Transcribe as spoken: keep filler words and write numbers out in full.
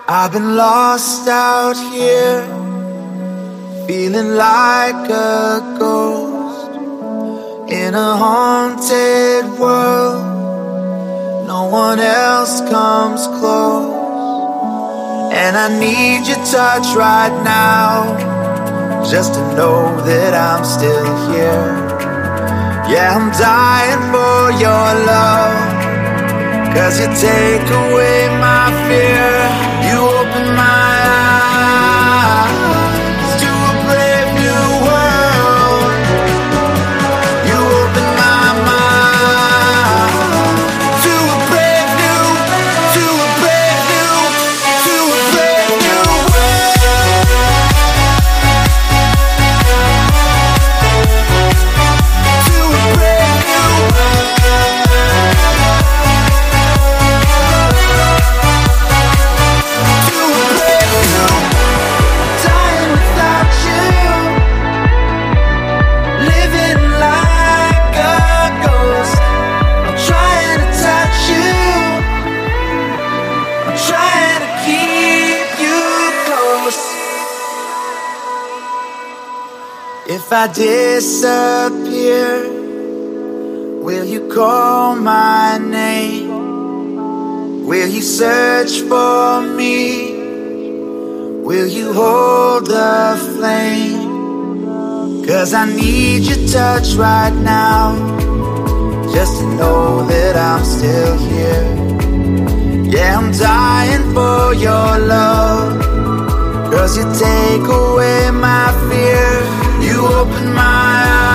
I've been lost out here, feeling like a ghost in a haunted world. No one else comes close, and I need your touch right now, just to know that I'm still here. Yeah, I'm dying for your love, 'cause you take away my fear. You open my eyes to a brave new world. You open my mind to a brave new, to a brave new, to a brave new world. To a brave new world. If I disappear, will you call my name? Will you search for me? Will you hold the flame? 'Cause I need your touch right now, just to know that I'm still here. Yeah, I'm dying for your love, 'cause you take away my fear. You open my eyes